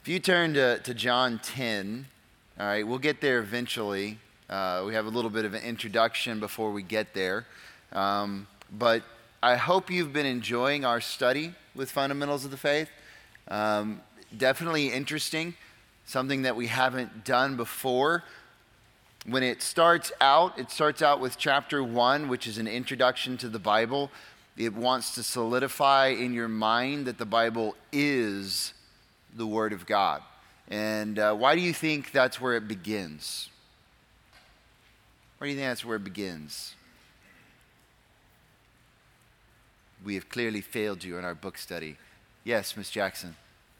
If you turn to John 10, all right, we'll get there eventually. We have a little bit of an introduction before we get there. But I hope you've been enjoying our study with Fundamentals of the Faith. Definitely interesting, something that we haven't done before. When it starts out with chapter 1, which is an introduction to the Bible. It wants to solidify in your mind that the Bible is the Word of God. And why do you think that's where it begins? Why do you think that's where it begins? We have clearly failed you in our book study. Yes, Miss Jackson.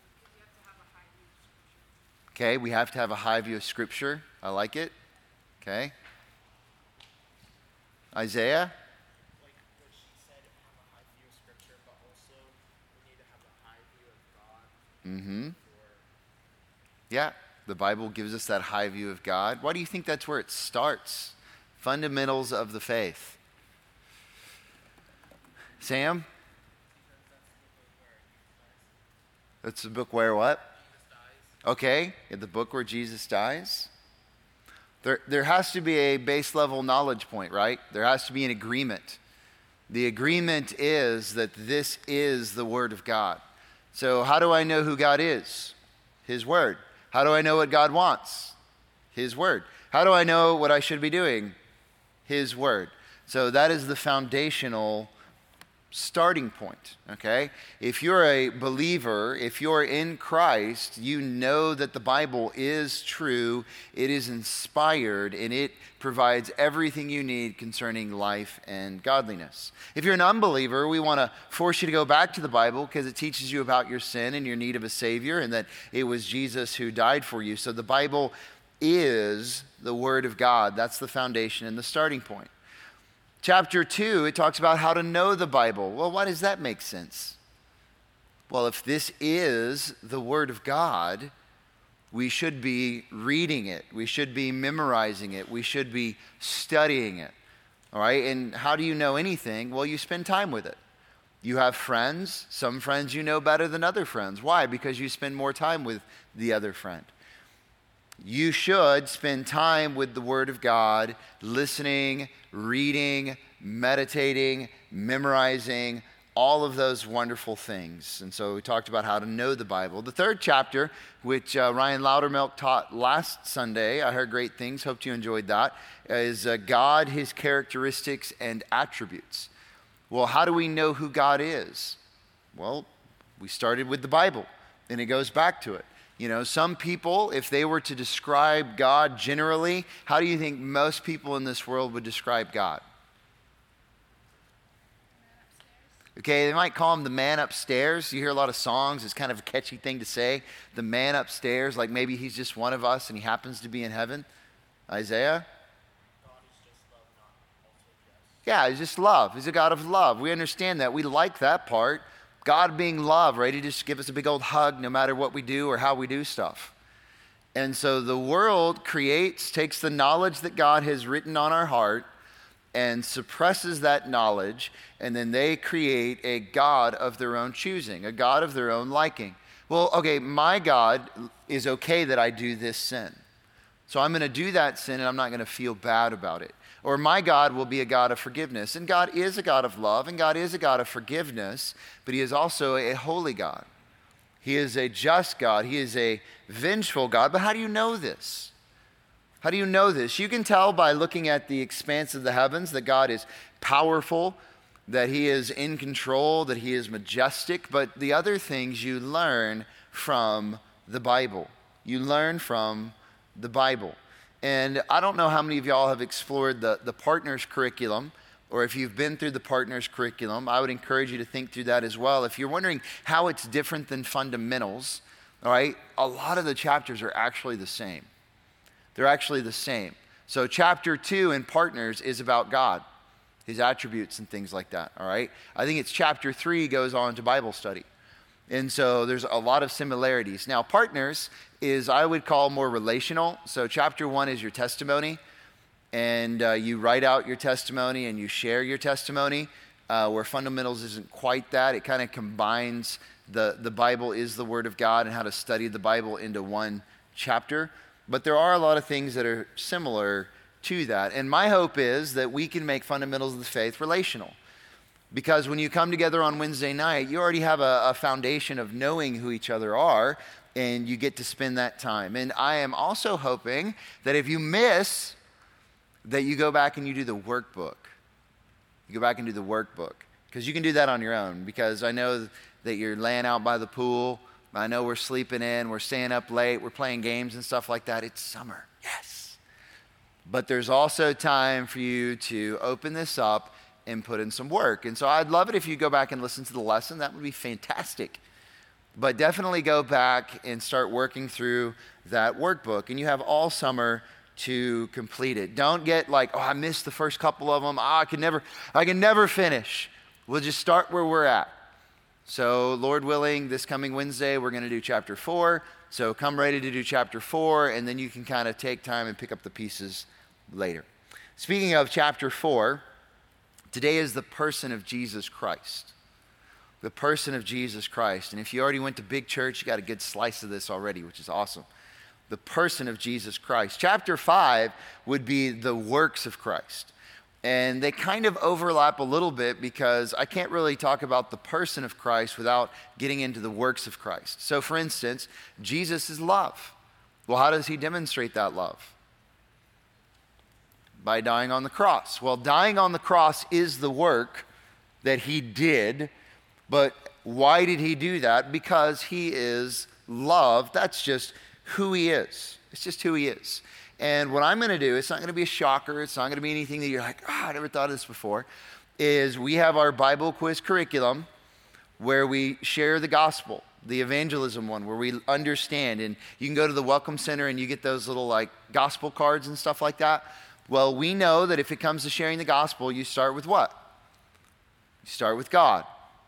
Okay, we have to have a high view of Scripture. I like it. Okay. Isaiah? Like what she said, have a high view of Scripture, but also we need to have a high view of God. Yeah, the Bible gives us that high view of God. Why do you think that's where it starts? Fundamentals of the faith. Sam? That's the book where what? Okay, the book where Jesus dies. There has to be a base level knowledge point, right? There has to be an agreement. The agreement is that this is the Word of God. So how do I know who God is? His Word. How do I know what God wants? His Word. How do I know what I should be doing? His Word. So that is the foundational starting point, okay? If you're a believer, if you're in Christ, you know that the Bible is true, it is inspired, and it provides everything you need concerning life and godliness. If you're an unbeliever, we want to force you to go back to the Bible because it teaches you about your sin and your need of a Savior and that it was Jesus who died for you. So the Bible is the Word of God. That's the foundation and the starting point. Chapter 2, it talks about how to know the Bible. Well, why does that make sense? Well, if this is the Word of God, we should be reading it. We should be memorizing it. We should be studying it. All right? And how do you know anything? Well, you spend time with it. You have friends. Some friends you know better than other friends. Why? Because you spend more time with the other friend. You should spend time with the Word of God, listening, reading, meditating, memorizing, all of those wonderful things. And so we talked about how to know the Bible. The third chapter, which Ryan Loudermilk taught last Sunday, I heard great things, hoped you enjoyed that, is God, His characteristics, and attributes. Well, how do we know who God is? Well, we started with the Bible, and it goes back to it. You know, some people, if they were to describe God generally, how do you think most people in this world would describe God? Okay, they might call him the man upstairs. You hear a lot of songs. It's kind of a catchy thing to say. The man upstairs, like maybe he's just one of us and he happens to be in heaven. Isaiah? God is just love, not also just. Yeah, he's just love. He's a God of love. We understand that. We like that part. God being love, ready to just give us a big old hug no matter what we do or how we do stuff. And so the world takes the knowledge that God has written on our heart and suppresses that knowledge, and then they create a God of their own choosing, a God of their own liking. Well, okay, my God is okay that I do this sin. So I'm going to do that sin and I'm not going to feel bad about it. Or my God will be a God of forgiveness. And God is a God of love, and God is a God of forgiveness, but He is also a holy God. He is a just God. He is a vengeful God. But how do you know this? How do you know this? You can tell by looking at the expanse of the heavens that God is powerful, that He is in control, that He is majestic. But the other things you learn from the Bible. You learn from the Bible. And I don't know how many of y'all have explored the Partners curriculum, or if you've been through the Partners curriculum, I would encourage you to think through that as well. If you're wondering how it's different than fundamentals, all right, a lot of the chapters are actually the same. They're actually the same. So chapter 2 in Partners is about God, His attributes and things like that, all right? I think it's chapter 3 goes on to Bible study. And so there's a lot of similarities. Now, Partners is, I would call, more relational. So chapter 1 is your testimony, and you write out your testimony and you share your testimony. where fundamentals isn't quite that. It kind of combines the Bible is the Word of God and how to study the Bible into one chapter. But there are a lot of things that are similar to that. And my hope is that we can make fundamentals of the faith relational. Because when you come together on Wednesday night, you already have a foundation of knowing who each other are, and you get to spend that time. And I am also hoping that if you miss, that you go back and you do the workbook. You go back and do the workbook. Because you can do that on your own. Because I know that you're laying out by the pool. I know we're sleeping in. We're staying up late. We're playing games and stuff like that. It's summer. Yes. But there's also time for you to open this up and put in some work. And so I'd love it if you go back and listen to the lesson. That would be fantastic. But definitely go back and start working through that workbook. And you have all summer to complete it. Don't get like, oh, I missed the first couple of them. I can never finish. We'll just start where we're at. So Lord willing, this coming Wednesday, we're going to do chapter 4. So come ready to do chapter 4, and then you can kind of take time and pick up the pieces later. Speaking of chapter 4, today is the person of Jesus Christ. The person of Jesus Christ. And if you already went to big church, you got a good slice of this already, which is awesome. The person of Jesus Christ. Chapter 5 would be the works of Christ. And they kind of overlap a little bit because I can't really talk about the person of Christ without getting into the works of Christ. So for instance, Jesus is love. Well, how does he demonstrate that love? By dying on the cross. Well, dying on the cross is the work that he did. But why did he do that? Because he is love. That's just who he is. It's just who he is. And what I'm going to do, it's not going to be a shocker. It's not going to be anything that you're like, I never thought of this before, is we have our Bible quiz curriculum where we share the gospel, the evangelism one, where we understand. And you can go to the Welcome Center and you get those little like gospel cards and stuff like that. Well, we know that if it comes to sharing the gospel, you start with what? You start with God.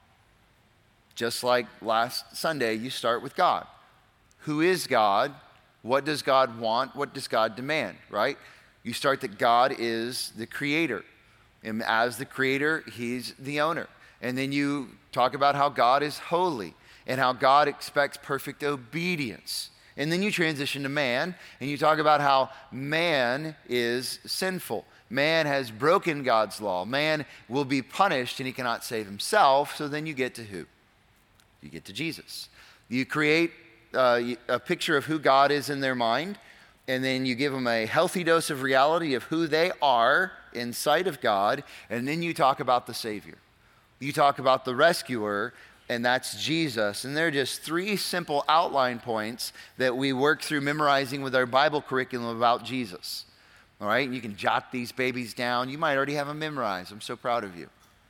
Just like last Sunday, you start with God. Who is God? What does God want? What does God demand, right? You start that God is the creator. And as the creator, he's the owner. And then you talk about how God is holy and how God expects perfect obedience. And then you transition to man and you talk about how man is sinful. Man has broken God's law. Man will be punished and he cannot save himself. So then you get to who? You get to Jesus. You create a picture of who God is in their mind, and then you give them a healthy dose of reality of who they are in sight of God, and then you talk about the Savior. You talk about the rescuer, and that's Jesus. And they're just 3 simple outline points that we work through memorizing with our Bible curriculum about Jesus. All right? You can jot these babies down. You might already have them memorized. I'm so proud of you.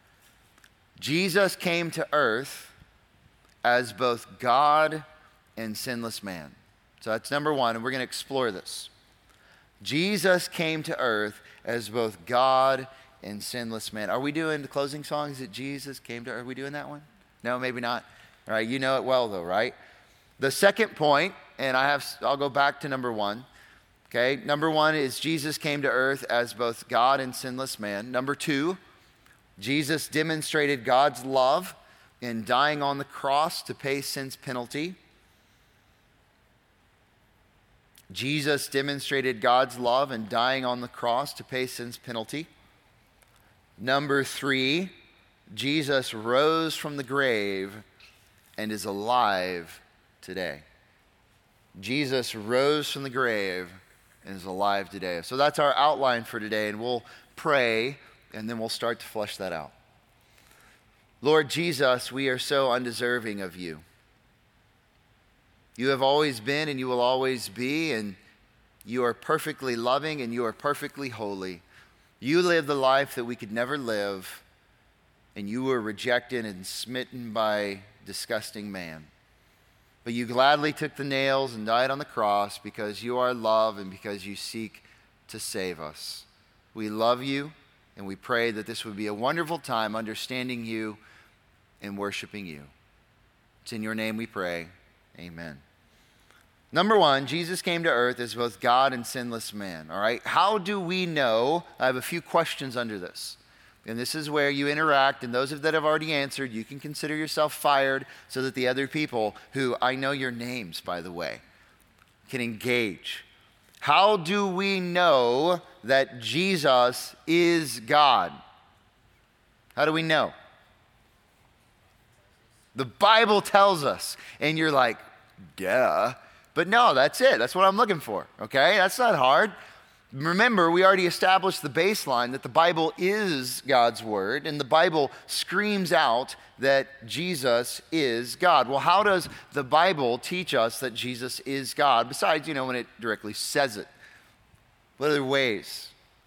Jesus came to earth as both God and sinless man. So that's number 1, and we're going to explore this. Jesus came to earth as both God and sinless man. Are we doing the closing song? Is it Jesus came to earth? Are we doing that one? No, maybe not. All right, you know it well though, right? The second point, and I'll go back to number 1. Okay, number 1 is Jesus came to earth as both God and sinless man. Number 2, Jesus demonstrated God's love in dying on the cross to pay sin's penalty. Jesus demonstrated God's love in dying on the cross to pay sin's penalty. Number 3, Jesus rose from the grave and is alive today. Jesus rose from the grave and is alive today. So that's our outline for today, and we'll pray, and then we'll start to flesh that out. Lord Jesus, we are so undeserving of you. You have always been and you will always be, and you are perfectly loving and you are perfectly holy. You lived the life that we could never live, and you were rejected and smitten by disgusting man. But you gladly took the nails and died on the cross because you are love and because you seek to save us. We love you, and we pray that this would be a wonderful time understanding you and worshiping you. It's in your name we pray. Amen. Number 1, Jesus came to earth as both God and sinless man. All right. How do we know? I have a few questions under this. And this is where you interact, and those that have already answered, you can consider yourself fired so that the other people, who I know your names, by the way, can engage. How do we know that Jesus is God? How do we know? The Bible tells us, and you're like, duh. But no, that's it. That's what I'm looking for, okay? That's not hard. Remember, we already established the baseline that the Bible is God's word, and the Bible screams out that Jesus is God. Well, how does the Bible teach us that Jesus is God, besides, when it directly says it? What other ways?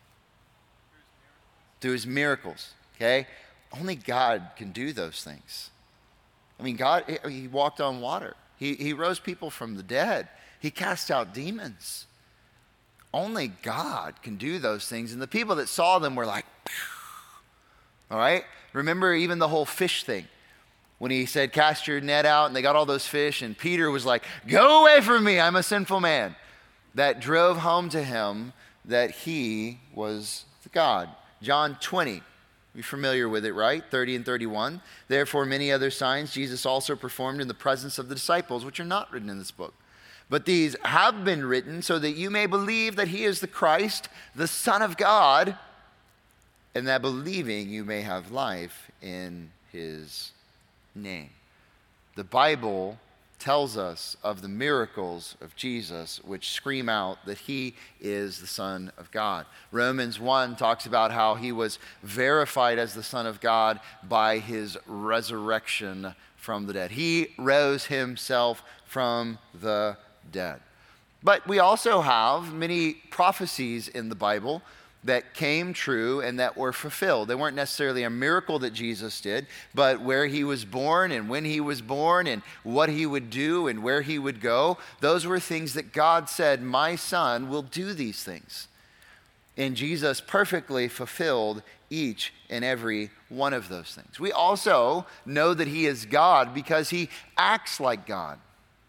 Through his miracles, okay? Only God can do those things. I mean, God, he walked on water. He rose people from the dead. He cast out demons. Only God can do those things. And the people that saw them were like, phew. All right? Remember even the whole fish thing. When he said, cast your net out, and they got all those fish, and Peter was like, go away from me, I'm a sinful man. That drove home to him that he was God. John 20. You're familiar with it, right? 30 and 31. Therefore, many other signs Jesus also performed in the presence of the disciples, which are not written in this book. But these have been written so that you may believe that he is the Christ, the Son of God, and that believing you may have life in his name. The Bible tells us of the miracles of Jesus, which scream out that he is the Son of God. Romans 1 talks about how he was verified as the Son of God by his resurrection from the dead. He rose himself from the dead. But we also have many prophecies in the Bible that came true and that were fulfilled. They weren't necessarily a miracle that Jesus did, but where he was born and when he was born and what he would do and where he would go, those were things that God said, my son will do these things. And Jesus perfectly fulfilled each and every one of those things. We also know that he is God because he acts like God.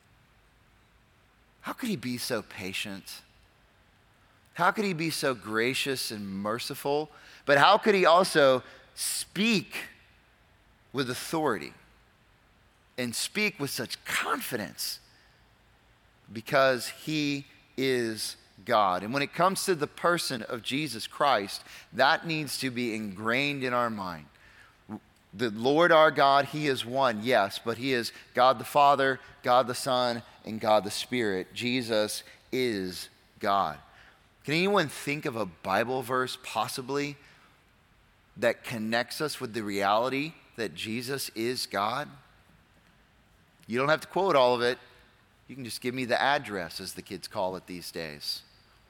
How could he be so patient? How could he be so gracious and merciful? But how could he also speak with authority and speak with such confidence? Because he is God. And when it comes to the person of Jesus Christ, that needs to be ingrained in our mind. The Lord our God, he is one, yes, but he is God the Father, God the Son, and God the Spirit. Jesus is God. Can anyone think of a Bible verse possibly that connects us with the reality that Jesus is God? You don't have to quote all of it. You can just give me the address, as the kids call it these days.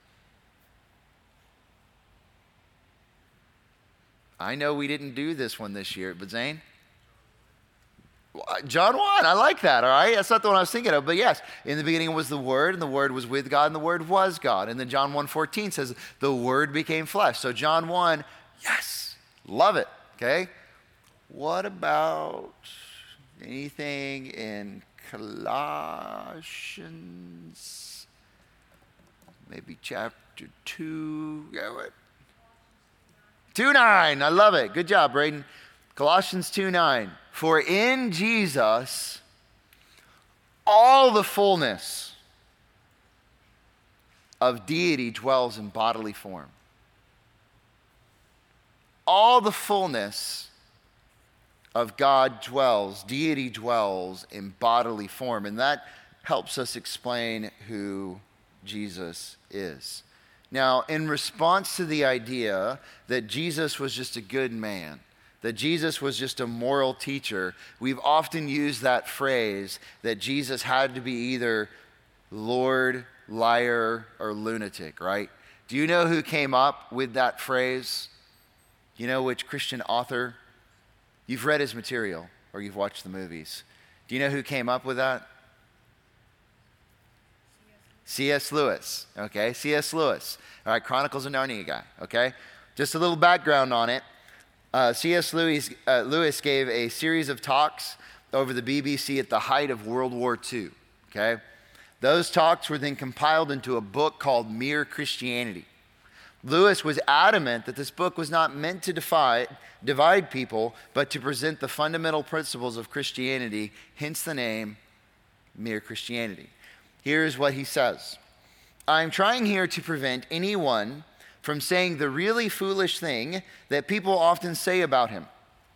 I know we didn't do this one this year, but Zane? John 1, I like that, all right? That's not the one I was thinking of, but yes, in the beginning was the Word, and the Word was with God, and the Word was God. And then John 1:14 says, the Word became flesh. So John 1, yes, love it, okay? What about anything in Colossians? Maybe chapter 2, 2:9, I love it. Good job, Braden. Colossians 2:9. For in Jesus, all the fullness of deity dwells in bodily form. All the fullness of God dwells, deity dwells in bodily form. And that helps us explain who Jesus is. Now, in response to the idea that Jesus was just a good man, that Jesus was just a moral teacher, we've often used that phrase that Jesus had to be either Lord, liar, or lunatic, right? Do you know who came up with that phrase? You know which Christian author? You've read his material or you've watched the movies. Do you know who came up with that? C.S. Lewis, okay? C.S. Lewis, all right, Chronicles of Narnia guy, okay? Just a little background on it. C.S. Lewis gave a series of talks over the BBC at the height of World War II, okay? Those talks were then compiled into a book called Mere Christianity. Lewis was adamant that this book was not meant to divide people, but to present the fundamental principles of Christianity, hence the name Mere Christianity. Here's what he says. I'm trying here to prevent anyone from saying the really foolish thing that people often say about him.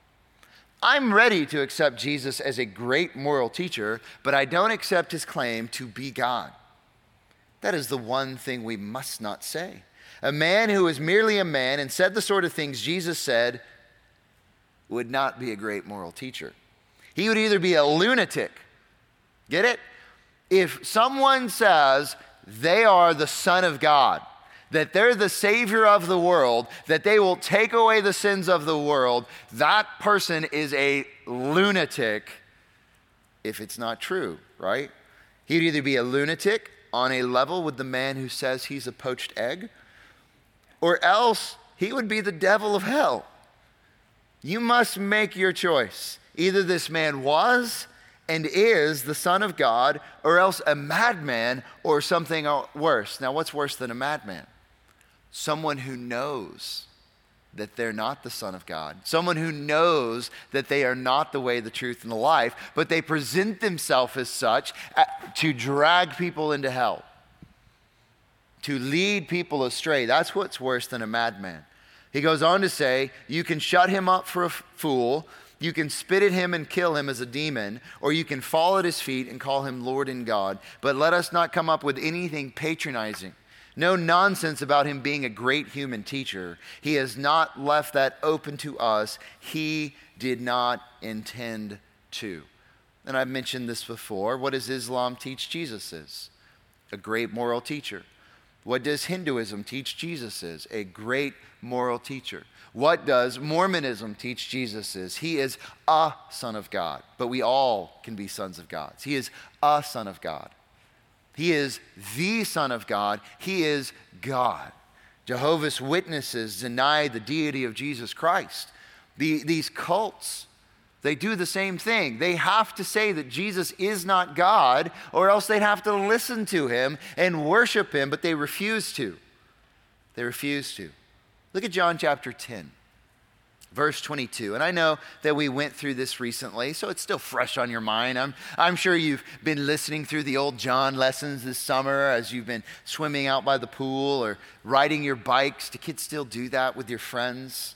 I'm ready to accept Jesus as a great moral teacher, but I don't accept his claim to be God. That is the one thing we must not say. A man who is merely a man and said the sort of things Jesus said would not be a great moral teacher. He would either be a lunatic. Get it? If someone says they are the Son of God, that they're the Savior of the world, that they will take away the sins of the world, that person is a lunatic if it's not true, right? He'd either be a lunatic on a level with the man who says he's a poached egg, or else he would be the devil of hell. You must make your choice. Either this man was and is the Son of God, or else a madman or something worse. Now, what's worse than a madman? Someone who knows that they're not the Son of God. Someone who knows that they are not the way, the truth, and the life, but they present themselves as such to drag people into hell, to lead people astray. That's what's worse than a madman. He goes on to say, you can shut him up for a fool, you can spit at him and kill him as a demon, or you can fall at his feet and call him Lord and God. But let us not come up with anything patronizing. No nonsense about him being a great human teacher. He has not left that open to us. He did not intend to. And I've mentioned this before. What does Islam teach Jesus is? A great moral teacher. What does Hinduism teach Jesus is? A great moral teacher. What does Mormonism teach Jesus is? He is a Son of God. But we all can be sons of God. He is a Son of God. He is the Son of God. He is God. Jehovah's Witnesses deny the deity of Jesus Christ. These cults, they do the same thing. They have to say that Jesus is not God, or else they'd have to listen to him and worship him, but they refuse to. They refuse to. Look at John chapter 10. Verse 22, and I know that we went through this recently, so it's still fresh on your mind. I'm sure you've been listening through the old John lessons this summer as you've been swimming out by the pool or riding your bikes. Do kids still do that with your friends?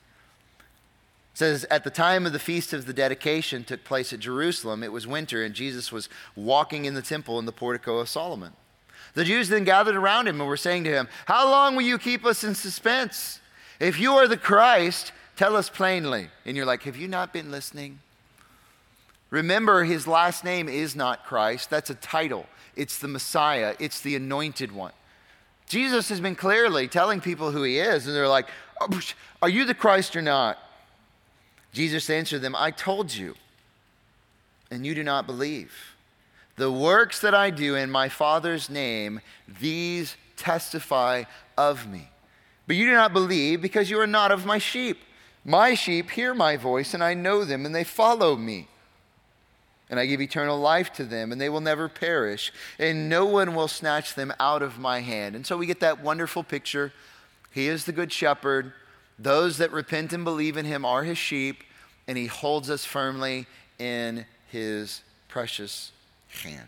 It says, at the time of the feast of the dedication took place at Jerusalem, it was winter, and Jesus was walking in the temple in the portico of Solomon. The Jews then gathered around him and were saying to him, how long will you keep us in suspense? If you are the Christ, tell us plainly. And you're like, have you not been listening? Remember, his last name is not Christ. That's a title. It's the Messiah. It's the anointed one. Jesus has been clearly telling people who he is. And they're like, are you the Christ or not? Jesus answered them, I told you, and you do not believe. The works that I do in my Father's name, these testify of me. But you do not believe because you are not of my sheep. My sheep hear my voice, and I know them, and they follow me. And I give eternal life to them, and they will never perish, and no one will snatch them out of my hand. And so we get that wonderful picture. He is the good shepherd. Those that repent and believe in him are his sheep, and he holds us firmly in his precious hand.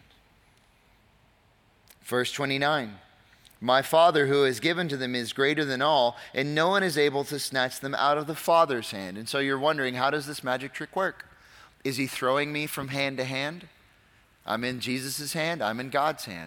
Verse 29. My Father who has given to them is greater than all, and no one is able to snatch them out of the Father's hand. And so you're wondering, how does this magic trick work? Is he throwing me from hand to hand? I'm in Jesus' hand, I'm in God's hand.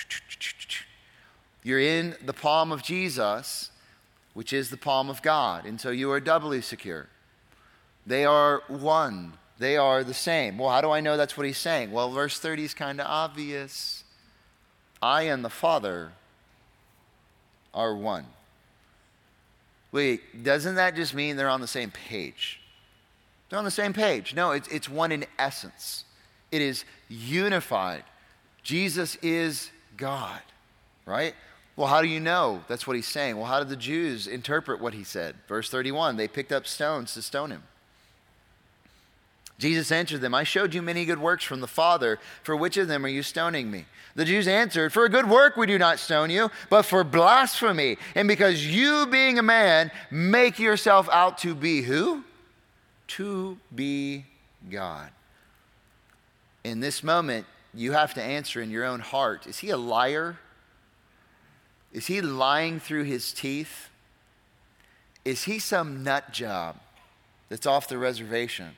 You're in the palm of Jesus, which is the palm of God. And so you are doubly secure. They are one. They are the same. Well, how do I know that's what he's saying? Well, verse 30 is kind of obvious. I and the Father are one. Wait, doesn't that just mean they're on the same page? They're on the same page. No, it's one in essence. It is unified. Jesus is God, right? Well, how do you know? That's what he's saying. Well, how did the Jews interpret what he said? Verse 31, they picked up stones to stone him. Jesus answered them, I showed you many good works from the Father. For which of them are you stoning me? The Jews answered, for a good work we do not stone you, but for blasphemy. And because you, being a man, make yourself out to be who? To be God. In this moment, you have to answer in your own heart, is he a liar? Is he lying through his teeth? Is he some nut job that's off the reservation?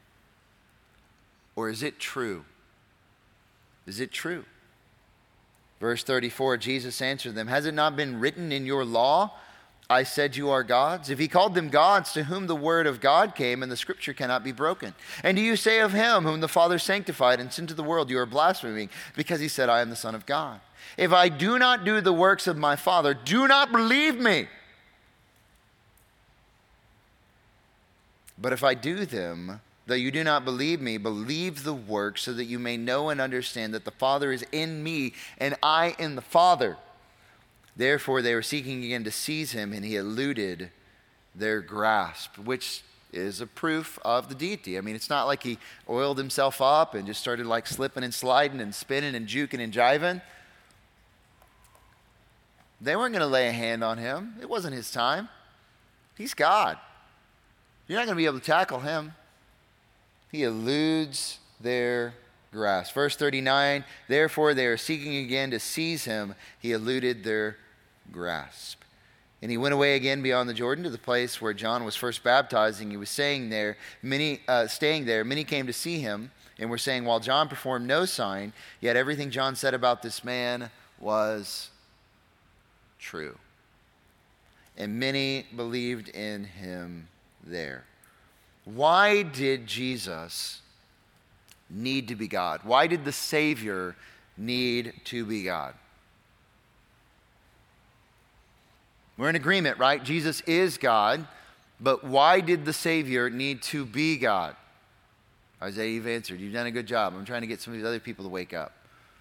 Or is it true? Is it true? Verse 34, Jesus answered them, has it not been written in your law, I said you are gods? If he called them gods to whom the word of God came, and the scripture cannot be broken. And do you say of him whom the Father sanctified and sent to the world, you are blaspheming, because he said, I am the Son of God. If I do not do the works of my Father, do not believe me. But if I do them, though you do not believe me, believe the works, so that you may know and understand that the Father is in me and I in the Father. Therefore they were seeking again to seize him, and he eluded their grasp, which is a proof of the deity. I mean, it's not like he oiled himself up and just started like slipping and sliding and spinning and juking and jiving. They weren't going to lay a hand on him. It wasn't his time. He's God. You're not going to be able to tackle him. He eludes their grasp. Verse 39, therefore they are seeking again to seize him. He eluded their grasp. And he went away again beyond the Jordan to the place where John was first baptizing. He was staying there. Many came to see him and were saying, while John performed no sign, yet everything John said about this man was true. And many believed in him there. Why did Jesus need to be God? Why did the Savior need to be God? We're in agreement, right? Jesus is God, but why did the Savior need to be God? Isaiah, you've answered. You've done a good job. I'm trying to get some of these other people to wake up.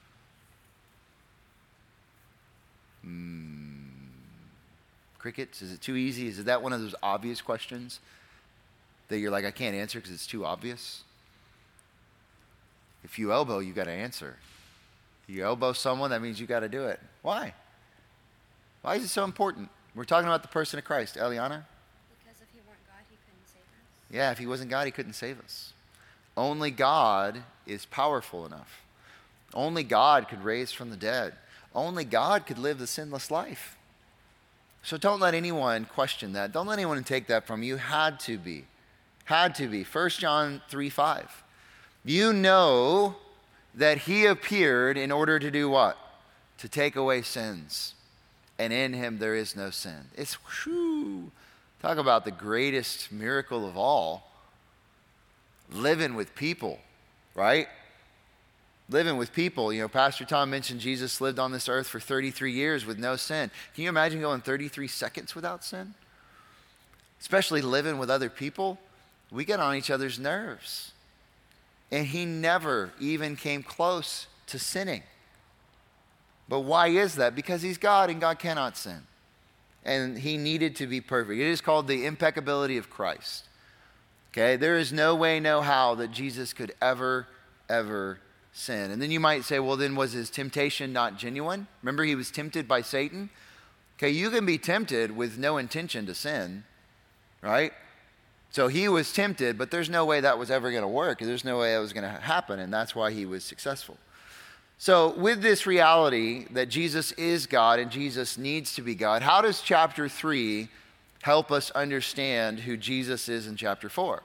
Crickets? Is it too easy? Is that one of those obvious questions that you're like, I can't answer because it's too obvious? If you elbow, you got to answer. If you elbow someone, that means you got to do it. Why? Why is it so important? We're talking about the person of Christ. Eliana? Because if he weren't God, he couldn't save us. Yeah, if he wasn't God, he couldn't save us. Only God is powerful enough. Only God could raise from the dead. Only God could live the sinless life. So don't let anyone question that. Don't let anyone take that from you. Had to be. Had to be. 1 John 3:5. You know that he appeared in order to do what? To take away sins. And in him there is no sin. It's, talk about the greatest miracle of all. Living with people, right? Living with people. You know, Pastor Tom mentioned Jesus lived on this earth for 33 years with no sin. Can you imagine going 33 seconds without sin? Especially living with other people. We get on each other's nerves. And he never even came close to sinning. But why is that? Because he's God and God cannot sin. And he needed to be perfect. It is called the impeccability of Christ. Okay, there is no way, no how that Jesus could ever sin. And then you might say, well, then was his temptation not genuine? Remember, he was tempted by Satan? Okay, you can be tempted with no intention to sin, right? So he was tempted, but there's no way that was ever going to work. There's no way that was going to happen, and that's why he was successful. So with this reality that Jesus is God and Jesus needs to be God, how does chapter 3 help us understand who Jesus is in chapter 4?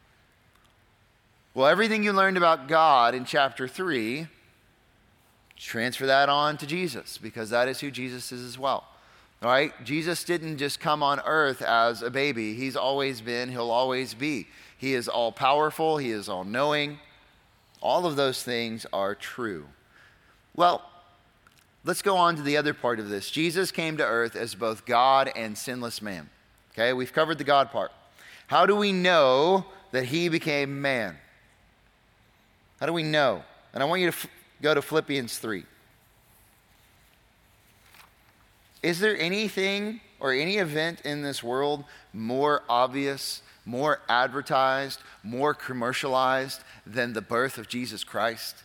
Well, everything you learned about God in chapter 3, transfer that on to Jesus, because that is who Jesus is as well. All right? Jesus didn't just come on earth as a baby. He's always been, he'll always be. He is all powerful, he is all knowing. All of those things are true. Well, let's go on to the other part of this. Jesus came to earth as both God and sinless man. Okay, we've covered the God part. How do we know that he became man? How do we know? And I want you to go to Philippians 3. Is there anything or any event in this world more obvious more advertised, more commercialized than the birth of Jesus Christ?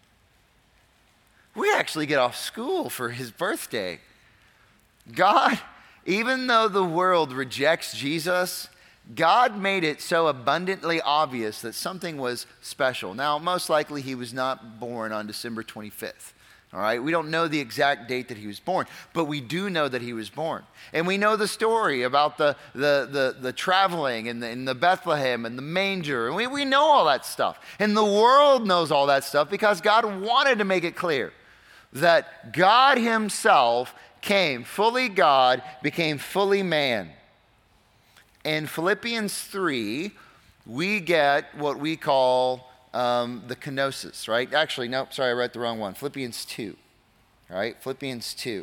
We actually get off school for his birthday. God, even though the world rejects Jesus, God made it so abundantly obvious that something was special. Now, most likely he was not born on December 25th. All right, we don't know the exact date that he was born, but we do know that he was born. And we know the story about the traveling and the Bethlehem and the manger. And we know all that stuff. And the world knows all that stuff because God wanted to make it clear that God himself came, fully God, became fully man. In Philippians 3, we get what we call the kenosis, right? Actually, no, sorry, I read the wrong one. Philippians 2, all right? Philippians 2.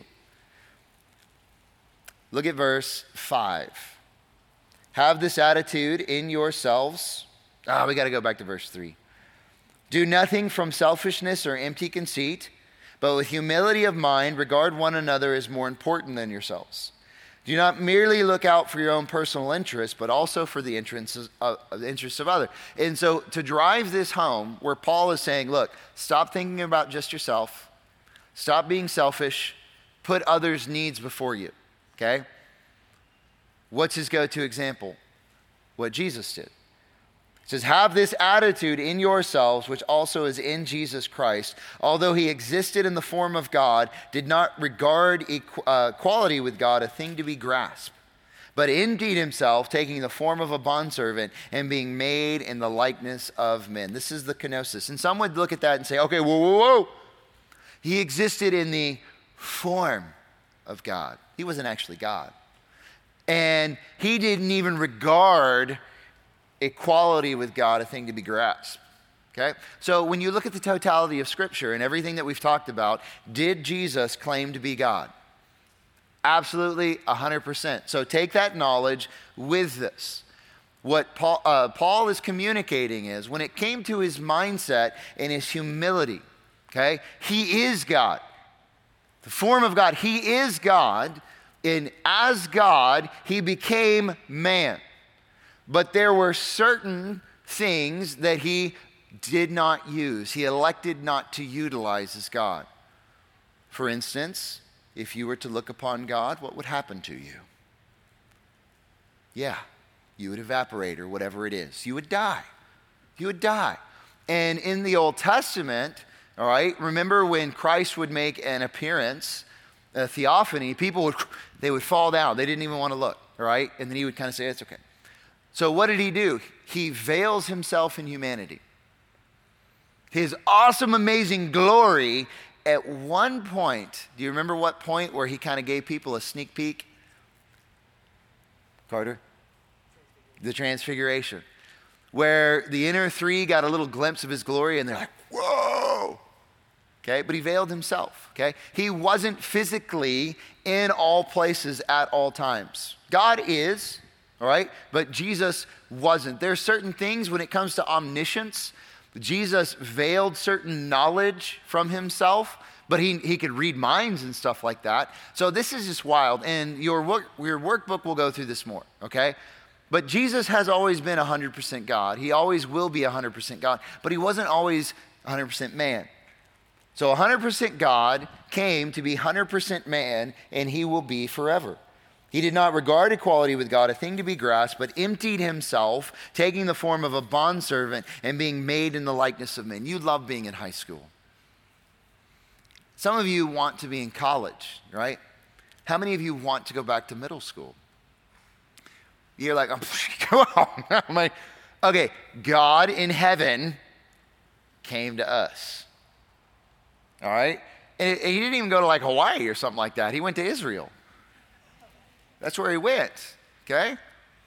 Look at verse 5. Have this attitude in yourselves. We got to go back to verse 3. Do nothing from selfishness or empty conceit, but with humility of mind, regard one another as more important than yourselves. Do not merely look out for your own personal interests, but also for the interests of others. And so to drive this home, where Paul is saying, look, stop thinking about just yourself. Stop being selfish. Put others' needs before you, okay? What's his go-to example? What Jesus did. It says, have this attitude in yourselves, which also is in Jesus Christ. Although he existed in the form of God, did not regard equality with God a thing to be grasped, but emptied himself, taking the form of a bondservant and being made in the likeness of men. This is the kenosis. And some would look at that and say, okay, whoa. He existed in the form of God. He wasn't actually God. And he didn't even regard equality with God a thing to be grasped. Okay? So when you look at the totality of Scripture and everything that we've talked about, did Jesus claim to be God? Absolutely, 100%. So take that knowledge with this. What Paul is communicating is when it came to his mindset and his humility, okay, he is God. The form of God, he is God, and as God, he became man. But there were certain things that he did not use. He elected not to utilize as God. For instance, if you were to look upon God, what would happen to you? Yeah, you would evaporate or whatever it is. You would die. You would die. And in the Old Testament, all right, remember when Christ would make an appearance, a theophany, people would fall down. They didn't even want to look, all right? And then he would kind of say, it's okay. So what did he do? He veils himself in humanity. His awesome, amazing glory, at one point, do you remember what point where he kind of gave people a sneak peek? Carter? The Transfiguration. Where the inner three got a little glimpse of his glory and they're like, whoa! Okay, but he veiled himself, okay? He wasn't physically in all places at all times. God is, all right? But Jesus wasn't. There's certain things when it comes to omniscience, Jesus veiled certain knowledge from himself, but he could read minds and stuff like that. So this is just wild. And your workbook will go through this more, okay? But Jesus has always been 100% God. He always will be 100% God, but he wasn't always 100% man. So 100% God came to be 100% man, and he will be forever. He did not regard equality with God a thing to be grasped, but emptied himself, taking the form of a bondservant and being made in the likeness of men. You love being in high school. Some of you want to be in college, right? How many of you want to go back to middle school? You're like, come on. I'm like, okay, God in heaven came to us. All right? And he didn't even go to like Hawaii or something like that. He went to Israel. That's where he went, okay?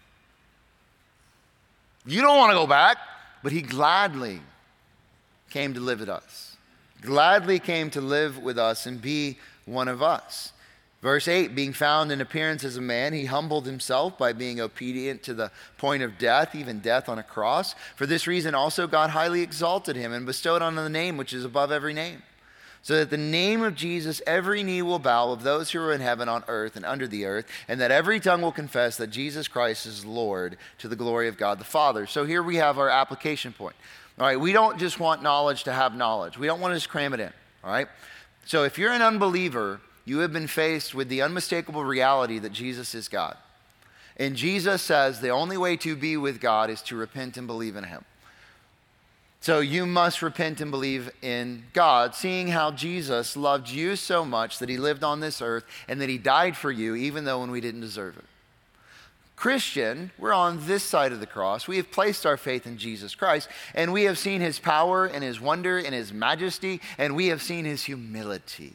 You don't want to go back, but he gladly came to live with us. Gladly came to live with us and be one of us. Verse 8, being found in appearance as a man, he humbled himself by being obedient to the point of death, even death on a cross. For this reason also God highly exalted him and bestowed on him the name which is above every name, so that the name of Jesus every knee will bow of those who are in heaven, on earth, and under the earth, and that every tongue will confess that Jesus Christ is Lord, to the glory of God the Father. So here we have our application point. All right, we don't just want knowledge to have knowledge. We don't want to just cram it in, all right? So if you're an unbeliever, you have been faced with the unmistakable reality that Jesus is God. And Jesus says the only way to be with God is to repent and believe in him. So you must repent and believe in God, seeing how Jesus loved you so much that he lived on this earth and that he died for you even though when we didn't deserve it. Christian, we're on this side of the cross. We have placed our faith in Jesus Christ, and we have seen his power and his wonder and his majesty, and we have seen his humility.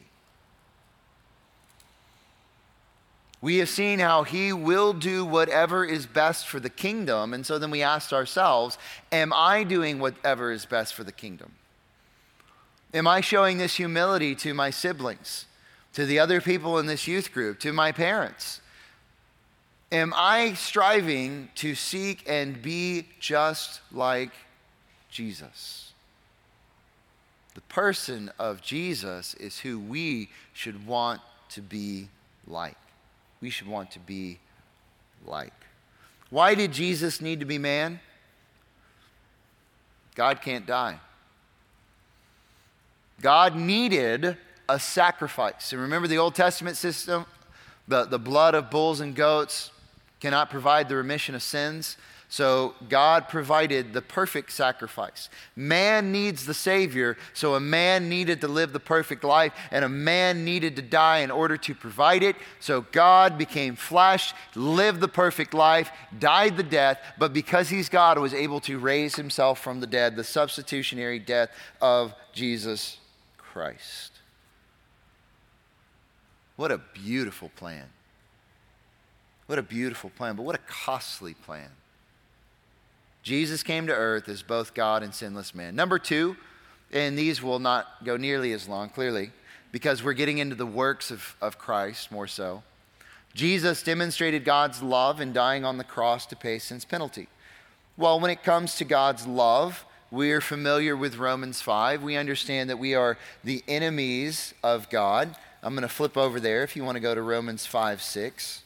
We have seen how he will do whatever is best for the kingdom. And so then we asked ourselves, am I doing whatever is best for the kingdom? Am I showing this humility to my siblings, to the other people in this youth group, to my parents? Am I striving to seek and be just like Jesus? The person of Jesus is who we should want to be like. We should want to be like. Why did Jesus need to be man? God can't die. God needed a sacrifice. And remember the Old Testament system? The blood of bulls and goats cannot provide the remission of sins. So God provided the perfect sacrifice. Man needs the Savior, so a man needed to live the perfect life, and a man needed to die in order to provide it. So God became flesh, lived the perfect life, died the death, but because he's God, was able to raise himself from the dead, the substitutionary death of Jesus Christ. What a beautiful plan. What a beautiful plan, but what a costly plan. Jesus came to earth as both God and sinless man. Number two, and these will not go nearly as long, clearly, because we're getting into the works of Christ more so. Jesus demonstrated God's love in dying on the cross to pay sin's penalty. Well, when it comes to God's love, we are familiar with Romans 5. We understand that we are the enemies of God. I'm going to flip over there if you want to go to Romans 5:6.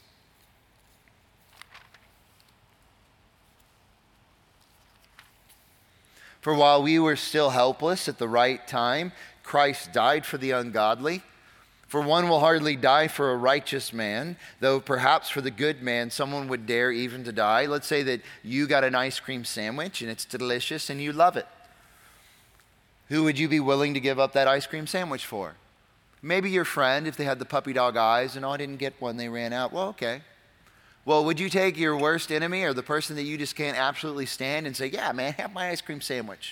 For while we were still helpless at the right time, Christ died for the ungodly. For one will hardly die for a righteous man, though perhaps for the good man someone would dare even to die. Let's say that you got an ice cream sandwich and it's delicious and you love it. Who would you be willing to give up that ice cream sandwich for? Maybe your friend, if they had the puppy dog eyes and, oh, I didn't get one, they ran out. Well, okay. Well, would you take your worst enemy or the person that you just can't absolutely stand and say, yeah, man, have my ice cream sandwich?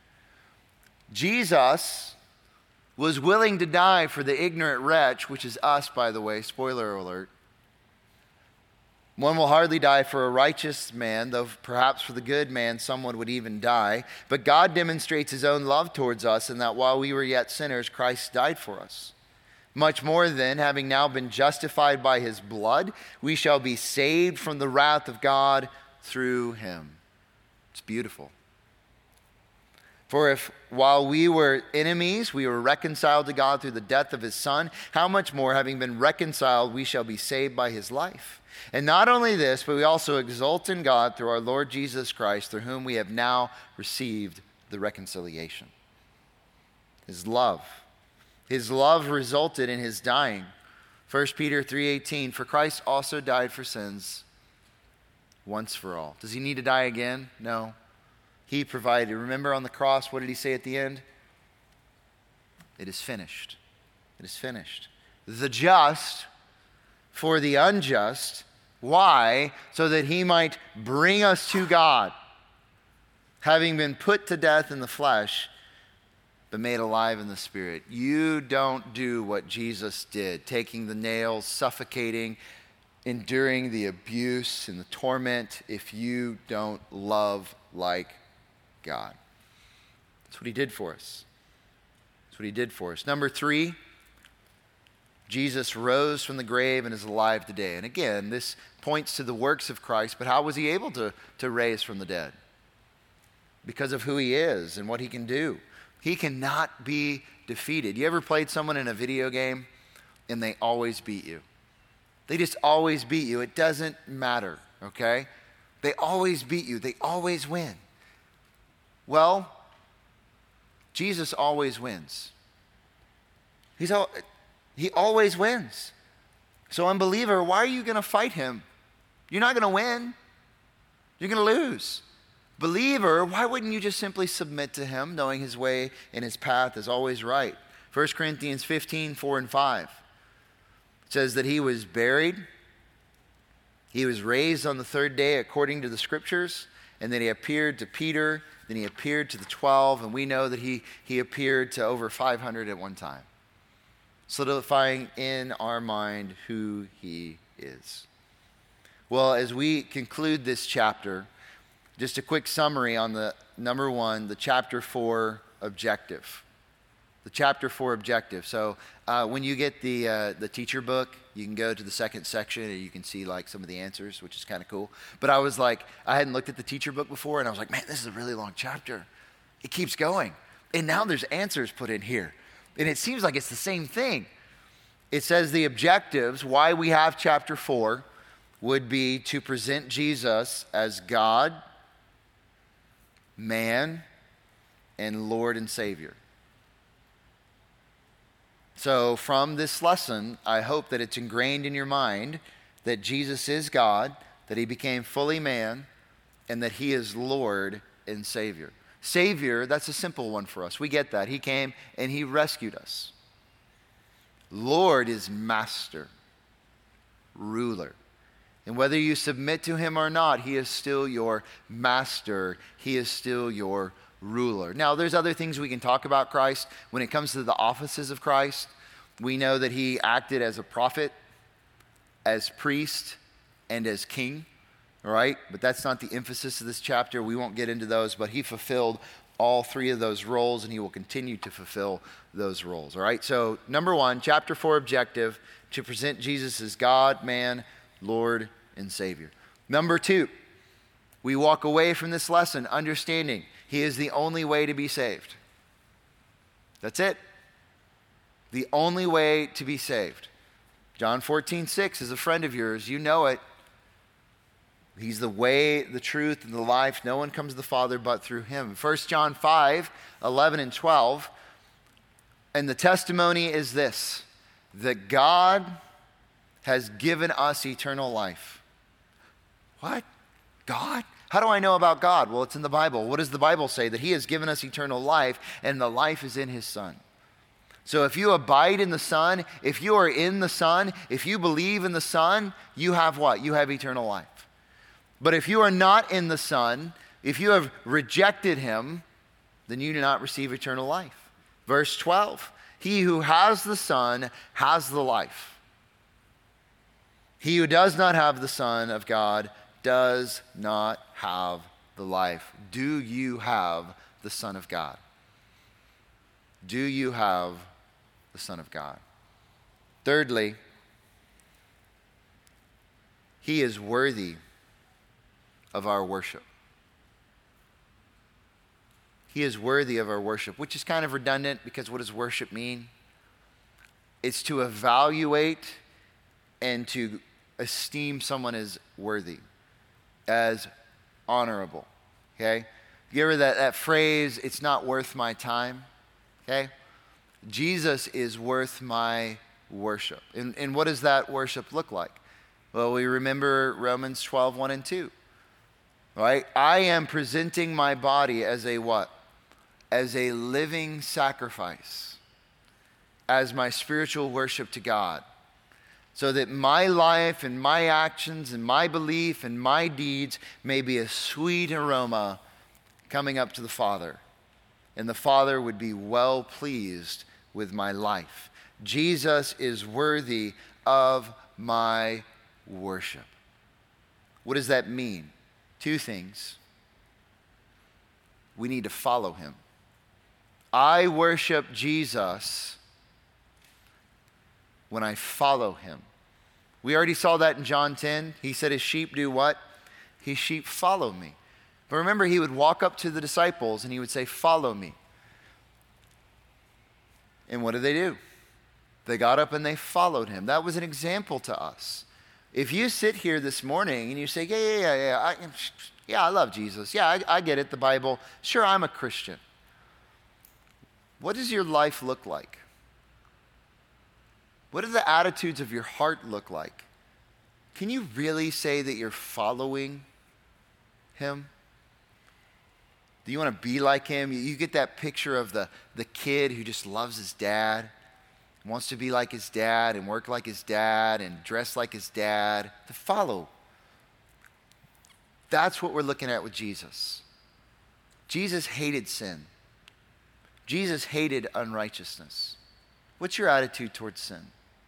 Jesus was willing to die for the ignorant wretch, which is us, by the way, spoiler alert. One will hardly die for a righteous man, though perhaps for the good man someone would even die. But God demonstrates his own love towards us in that while we were yet sinners, Christ died for us. Much more then, having now been justified by his blood, we shall be saved from the wrath of God through him. It's beautiful. For if while we were enemies, we were reconciled to God through the death of his Son, how much more, having been reconciled, we shall be saved by his life. And not only this, but we also exult in God through our Lord Jesus Christ, through whom we have now received the reconciliation. His love. His love resulted in his dying. 1 Peter 3:18, for Christ also died for sins once for all. Does he need to die again? No. He provided. Remember on the cross, what did he say at the end? It is finished. It is finished. The just for the unjust. Why? So that he might bring us to God, having been put to death in the flesh, but made alive in the Spirit. You don't do what Jesus did, taking the nails, suffocating, enduring the abuse and the torment, if you don't love like God. That's what he did for us. That's what he did for us. Number 3, Jesus rose from the grave and is alive today. And again, this points to the works of Christ, but how was he able to raise from the dead? Because of who he is and what he can do. He cannot be defeated. You ever played someone in a video game and they always beat you? They just always beat you. It doesn't matter, okay? They always beat you. They always win. Well, Jesus always wins. He always wins. So unbeliever, why are you going to fight him? You're not going to win. You're going to lose. Believer, why wouldn't you just simply submit to him, knowing his way and his path is always right? 1 Corinthians 15, 4 and 5. It says that he was buried. He was raised on the third day according to the scriptures. And then he appeared to Peter. Then he appeared to the 12. And we know that he appeared to over 500 at one time, solidifying in our mind who he is. Well, as we conclude this chapter, just a quick summary on the number one, the chapter 4 objective. The chapter 4 objective. So when you get the teacher book, you can go to the second section and you can see like some of the answers, which is kind of cool. But I was like, I hadn't looked at the teacher book before, and I was like, man, this is a really long chapter. It keeps going. And now there's answers put in here. And it seems like it's the same thing. It says the objectives, why we have chapter 4, would be to present Jesus as God, man, and Lord and Savior. So from this lesson, I hope that it's ingrained in your mind that Jesus is God, that he became fully man, and that he is Lord and Savior. Savior, that's a simple one for us. We get that. He came and he rescued us. Lord is master, ruler. And whether you submit to him or not, he is still your master. He is still your ruler. Now, there's other things we can talk about Christ. When it comes to the offices of Christ, we know that he acted as a prophet, as priest, and as king, all right? But that's not the emphasis of this chapter. We won't get into those, but he fulfilled all three of those roles, and he will continue to fulfill those roles, all right? So, number one, chapter 4 objective, to present Jesus as God, man, Lord, and Savior. Number 2, we walk away from this lesson understanding he is the only way to be saved. That's it. The only way to be saved. John 14:6 is a friend of yours. You know it. He's the way, the truth, and the life. No one comes to the Father but through him. 1 John 5:11 and 12. And the testimony is this, that God has given us eternal life. What? God? How do I know about God? Well, it's in the Bible. What does the Bible say? That he has given us eternal life, and the life is in his Son. So if you abide in the Son, if you are in the Son, if you believe in the Son, you have what? You have eternal life. But if you are not in the Son, if you have rejected him, then you do not receive eternal life. Verse 12, he who has the Son has the life. He who does not have the Son of God does not have the life. Do you have the Son of God? Do you have the Son of God? Thirdly, he is worthy of our worship. He is worthy of our worship, which is kind of redundant because what does worship mean? It's to evaluate and to esteem someone as worthy, as honorable, okay? You ever that phrase, it's not worth my time, okay? Jesus is worth my worship. And what does that worship look like? Well, we remember Romans 12:1 and 2, right? I am presenting my body as a what? As a living sacrifice, as my spiritual worship to God, so that my life and my actions and my belief and my deeds may be a sweet aroma coming up to the Father. And the Father would be well pleased with my life. Jesus is worthy of my worship. What does that mean? 2 things. We need to follow him. I worship Jesus when I follow him. We already saw that in John 10. He said his sheep do what? His sheep follow me. But remember, he would walk up to the disciples and he would say, follow me. And what did they do? They got up and they followed him. That was an example to us. If you sit here this morning and you say, I love Jesus. Yeah, I get it, the Bible. Sure, I'm a Christian. What does your life look like? What do the attitudes of your heart look like? Can you really say that you're following him? Do you want to be like him? You get that picture of the kid who just loves his dad, wants to be like his dad and work like his dad and dress like his dad, to follow. That's what we're looking at with Jesus. Jesus hated sin. Jesus hated unrighteousness. What's your attitude towards sin?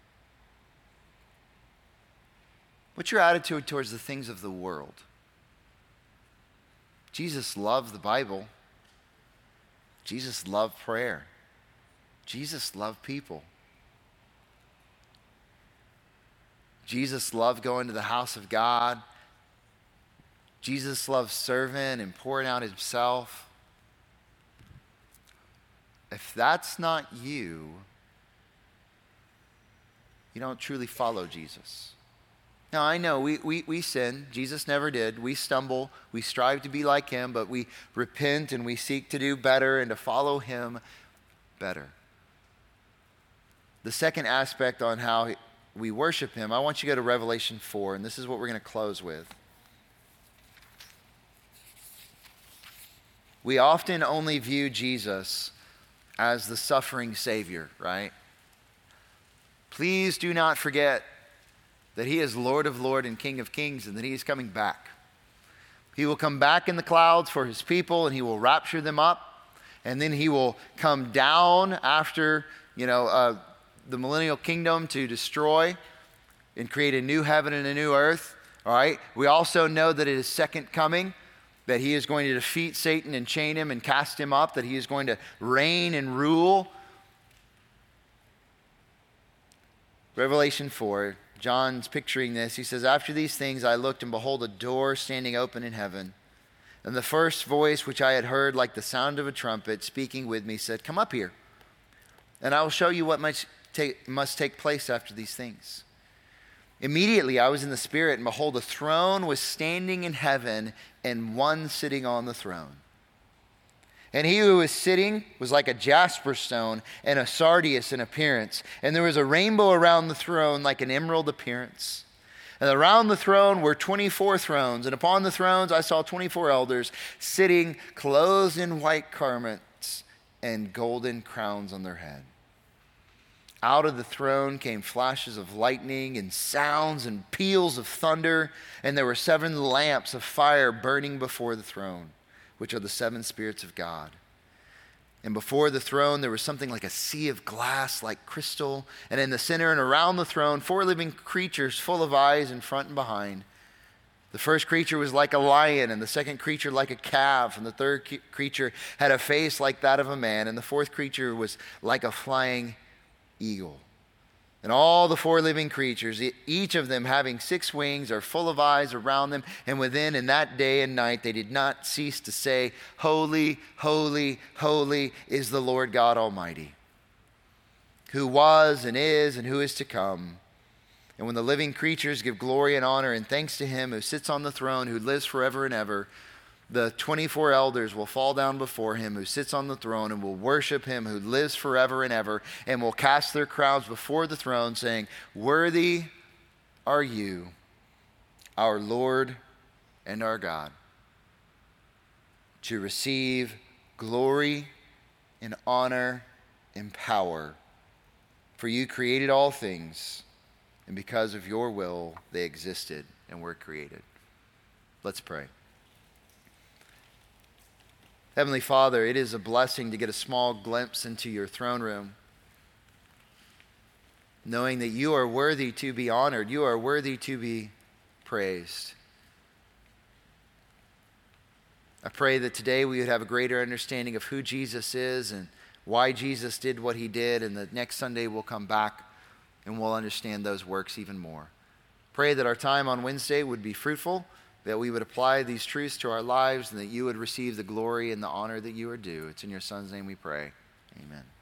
What's your attitude towards the things of the world? Jesus loved the Bible. Jesus loved prayer. Jesus loved people. Jesus loved going to the house of God. Jesus loved serving and pouring out himself. If that's not you, you don't truly follow Jesus. Now, I know we sin. Jesus never did. We stumble. We strive to be like him, but we repent and we seek to do better and to follow him better. The second aspect on how we worship him, I want you to go to Revelation 4, and this is what we're going to close with. We often only view Jesus as the suffering Savior, right? Please do not forget that he is Lord of Lords and King of Kings, and that he is coming back. He will come back in the clouds for his people, and he will rapture them up, and then he will come down after, the millennial kingdom to destroy and create a new heaven and a new earth. All right. We also know that at his second coming, that he is going to defeat Satan and chain him and cast him up, that he is going to reign and rule. Revelation 4, John's picturing this. He says, after these things I looked, and behold, a door standing open in heaven. And the first voice which I had heard, like the sound of a trumpet, speaking with me, said, come up here, and I will show you what must take place after these things. Immediately I was in the Spirit, and behold, a throne was standing in heaven, and one sitting on the throne. And he who was sitting was like a jasper stone and a sardius in appearance. And there was a rainbow around the throne like an emerald appearance. And around the throne were 24 thrones. And upon the thrones I saw 24 elders sitting, clothed in white garments and golden crowns on their head. Out of the throne came flashes of lightning and sounds and peals of thunder. And there were 7 lamps of fire burning before the throne, which are the 7 spirits of God. And before the throne there was something like a sea of glass, like crystal. And in the center and around the throne, 4 living creatures full of eyes in front and behind. The first creature was like a lion, and the second creature like a calf, and the third creature had a face like that of a man, and the fourth creature was like a flying eagle. And all the 4 living creatures, each of them having 6 wings, are full of eyes around them. And within, in that day and night, they did not cease to say, holy, holy, holy is the Lord God Almighty, who was and who is to come. And when the living creatures give glory and honor and thanks to him who sits on the throne, who lives forever and ever, the 24 elders will fall down before him who sits on the throne and will worship him who lives forever and ever, and will cast their crowns before the throne, saying, worthy are you, our Lord and our God, to receive glory and honor and power. For you created all things, and because of your will they existed and were created. Let's pray. Heavenly Father, it is a blessing to get a small glimpse into your throne room, knowing that you are worthy to be honored, you are worthy to be praised. I pray that today we would have a greater understanding of who Jesus is and why Jesus did what he did, and that next Sunday we'll come back and we'll understand those works even more. Pray that our time on Wednesday would be fruitful, that we would apply these truths to our lives, and that you would receive the glory and the honor that you are due. It's in your Son's name we pray. Amen.